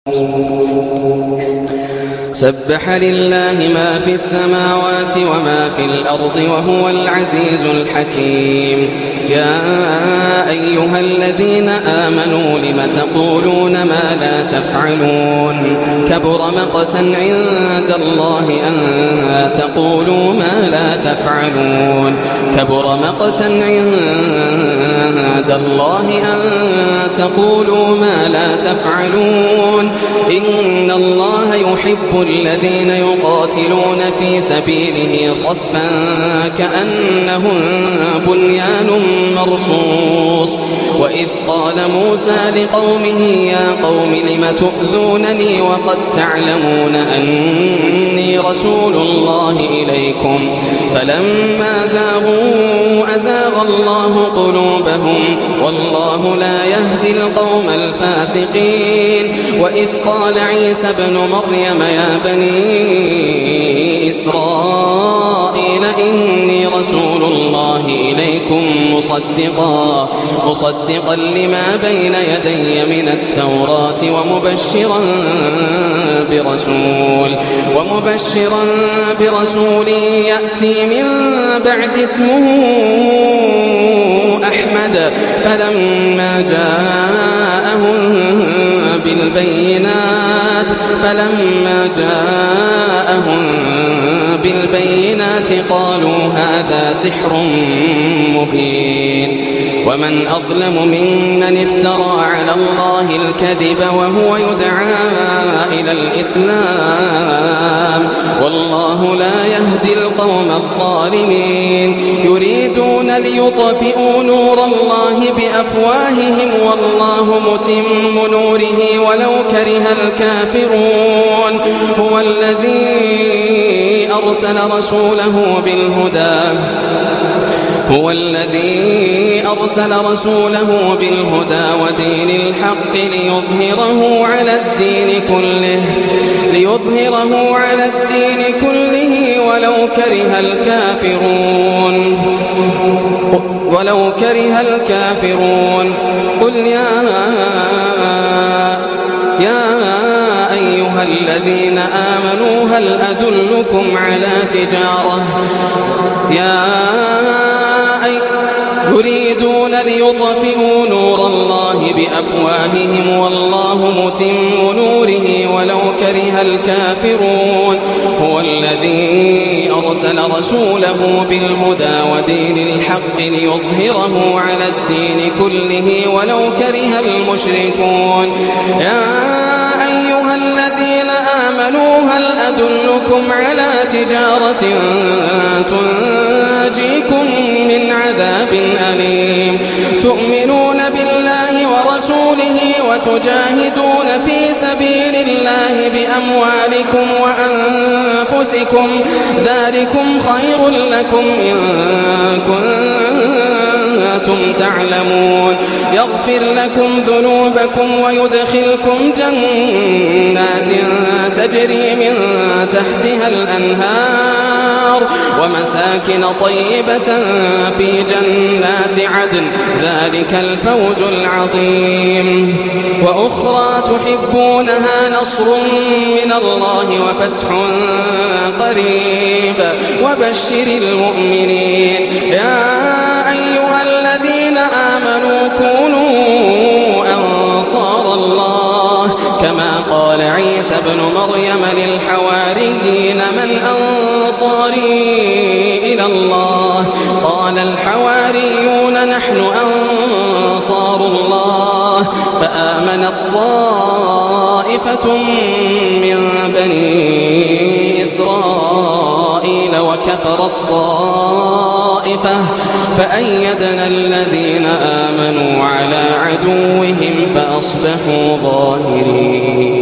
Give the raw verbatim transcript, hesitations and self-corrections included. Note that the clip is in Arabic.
سبح لله ما في السماوات وما في الأرض وهو العزيز الحكيم. يا أيها الذين آمنوا لم تقولون ما لا تفعلون كبر مقتا عند الله أن تقولوا ما لا تفعلون كبر مقتا عند الله أن تقولوا ما لا تفعلون إن الله يحب الذين يقاتلون في سبيله صفا كأنهم بنيان مرصوص. وإذ قال موسى لقومه يا قوم لم تؤذونني وقد تعلمون أني رسول الله إليكم فلما زاغوا أزاغ الله قلوبهم والله لا يهدي القوم الفاسقين. وإذ قال عيسى ابن مريم يا بني إسرائيل إني رسول الله إليكم مصدقا مصدقا لما بين يدي من التوراة ومبشرا برسول ومبشرا برسول يأتي من بعد اسمه أحمد فلما جاءهم بالبينات فلما جاءهم بالبينات قالوا هذا سحر مبين. ومن أظلم ممن افترى على الله الكذب وهو يدعى إلى الإسلام والله لا يهدي القوم الظالمين. يريدون ليطفئوا نور الله بأفواههم والله متم نوره ولو كره الكافرون. هو الذي أرسل رسوله بالهدى هو الذي أرسل رسوله بالهدى ودين الحق ليظهره على الدين كله ليظهره على الدين كله ولو كره الكافرون ولو كره الكافرون. قل يا يا أيها الذين آمنوا هل أدلكم على تجارة يا يريدون ليطفئوا نور الله بأفواههم والله متم نوره ولو كره الكافرون. هو الذي أرسل رسوله بالهدى ودين الحق ليظهره على الدين كله ولو كره المشركون. يا أيها الذين آمنوا هل أدلكم على تجارة تنجيكم من عذاب أليم تؤمنون بالله ورسوله وتجاهدون في سبيل الله بأموالكم وأنفسكم ذلكم خير لكم إن كنتم تعلمون. يغفر لكم ذنوبكم ويدخلكم جنات تجري من تحتها الأنهار ومساكن طيبة في جنات عدن ذلك الفوز العظيم. وأخرى تحبونها نصر من الله وفتح قريب وبشر المؤمنين. يا أيها الذين آمنوا كونوا أنصار الله كما قال عيسى ابن مريم للحواريين من أنصاري إلى الله قال الحواريون نحن أنصار الله فآمنت طائفة من بني إسرائيل وكفرت طائفة فأيدنا الذين آمنوا على عدوهم فأصبحوا ظاهرين.